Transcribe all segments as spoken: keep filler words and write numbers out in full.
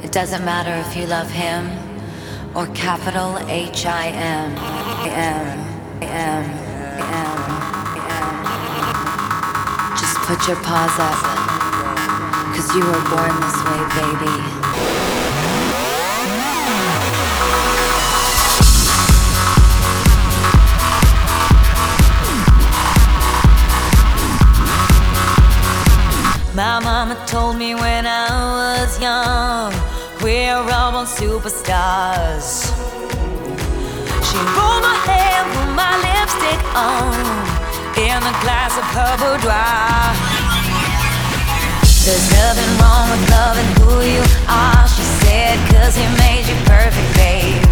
It doesn't matter if you love him or capital H I M. M, M, M, M. Just put your paws up, 'cause you were born this way, baby. My mama told me when I was young, we're all born superstars. She rolled my hair, put my lipstick on, in a glass of her boudoir. There's nothing wrong with loving who you are, she said, 'cause he made you perfect, babe.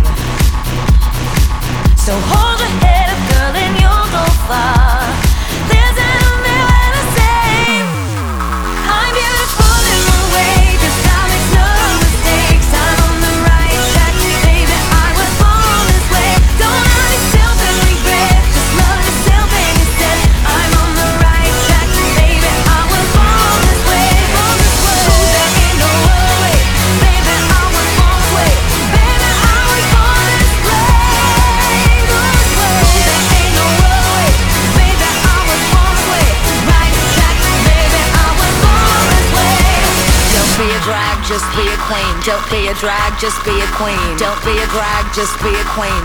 So hold your head up, girl, and you'll go far. Listen to me when I say I'm beautiful in my way, 'cause I make no mistakes. I'm on the right track, baby, I was born this way. Don't hurt yourself and regret, just love yourself and you said I'm on the right track, baby, I was born this way, born this way. Oh, there ain't no other way, baby, I was born this way. Baby, I was born this way, born this way. Oh, there ain't no other way, baby, I was born this way. Right track, baby, I was born this way. Don't be a drag, just be a queen. Don't be a drag, just be a queen. Don't be a drag, just be a queen.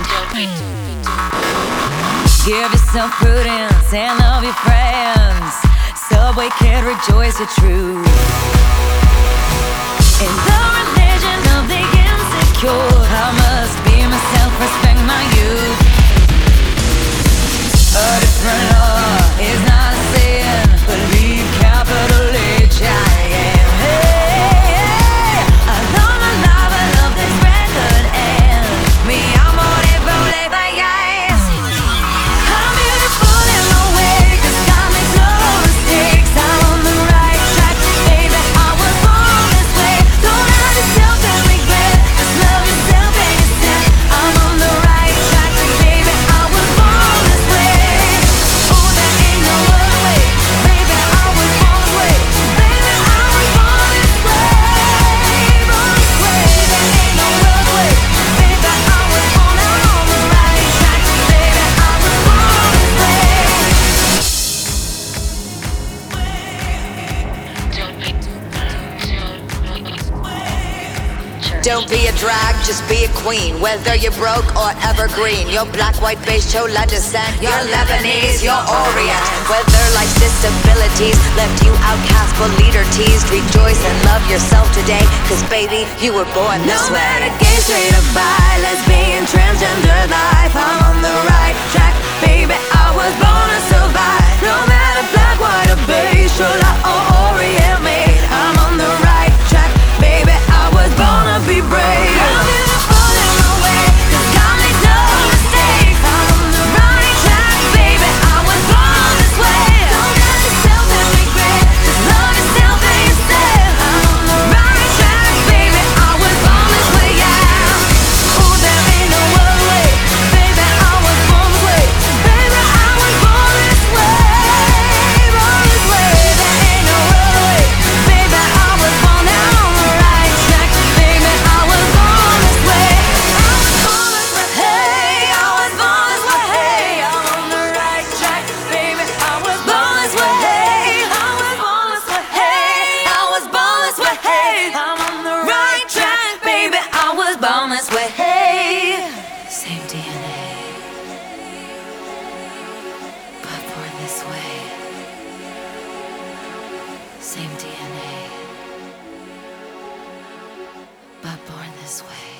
Give yourself prudence and love your friends. Subway kid, rejoice the truth. In the religion of the insecure, I must be myself, respect my youth. A different law is not a sin, believe capital H I M. Hey, hey, I love my life, I love this record, and me, I'm on it, roll it, yes. I'm beautiful in my way, 'cause God makes no mistakes. I'm on the right track, baby, I was born this way. Don't hurt yourself and regret, just love yourself and you said I'm on the right track, baby, I was born this way. Oh, there ain't no other way, baby, I was born this way. Baby, I was born this way, born this way. There ain't no other way, baby, I was born, I'm on the right track, baby, I was born this way. Don't be a drag, just be a queen. Whether you're broke or evergreen, you're black, white, beige, chola descent, you're Lebanese, you're Orient. Whether life's disabilities left you outcast but leader teased, rejoice and love yourself today, 'cause baby, you were born this No way. matter gay, straight or bi, lesbian, transgender life, I'm on the right track, baby, I was born to survive. No matter black, white or beige, chola or Orient made, I'm on the right track, baby, I was born to be brave. I'm beautiful in my way, 'cause God makes no mistakes. I'm on the right track, baby, I was born this way. Don't hurt yourself and regret, just love yourself and you said I'm on the right track, baby, I was born this way, yeah. Oh, there ain't no other way, baby, I was born this way. Baby, I was born this way, born this way. There ain't no other way, baby, I was born, now I'm on the right track, baby, I was born this way. I was born this way, hey, I was born this way, hey, I'm on the right track, baby, I was born this way, hey, I was born this way, hey, I was born this way, hey, I'm on the right track, baby, I was born this way, hey. Same D N A, but born this way. Same D N A, but born this way.